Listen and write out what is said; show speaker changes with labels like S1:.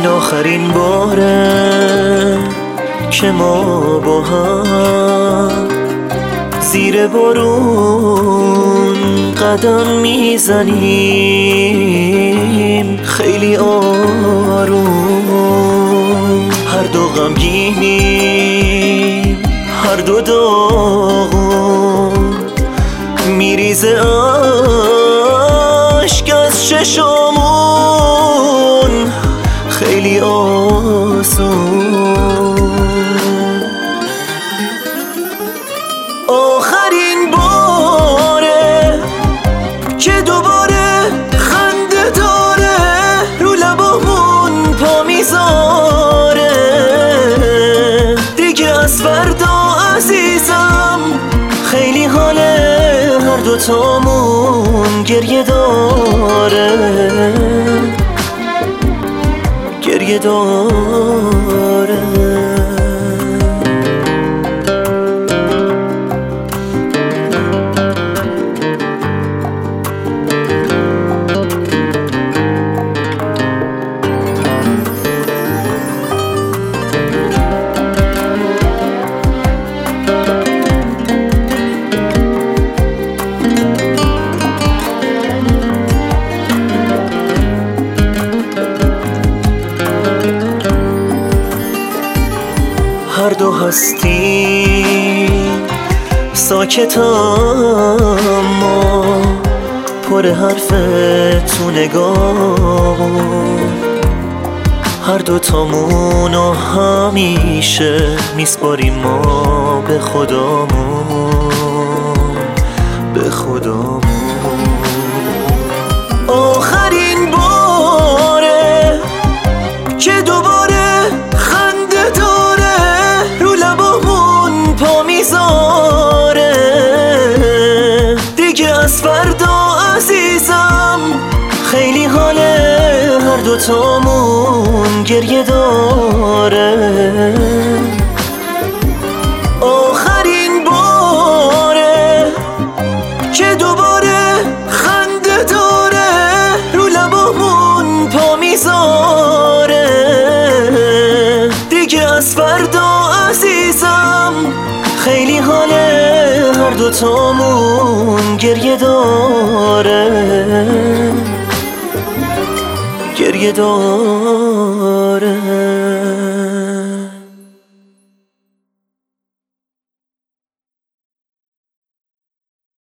S1: این آخرین باره که ما با هم زیر بارون قدم میزنیم، خیلی آروم. هر دو غمگینیم، هر دو داغون، میریزه اشک از چشامون، خیلی آسون. آخرین باره که دوباره خنده داره رو لبامون پا میذاره، دیگه از فردا عزیزم خیلی حاله هر دوتامون گریه داره، گریه داره. هر دو هستیم ساکت اما پر حرف تو نگاهمون، هر دوتامونو همیشه میسپاریم ما به خدامون، به خدامون. آخرین باره که دوباره خنده داره رو لبامون پا میذاره، دیگه از فردا عزیزم خیلی حاله هر دوتامون گریه داره. آخرین باره که دوباره خنده داره رو لبامون پا میذاره، دیگه از فردا عزیزم خیلی حاله هر دوتامون گریه داره، گریه داره.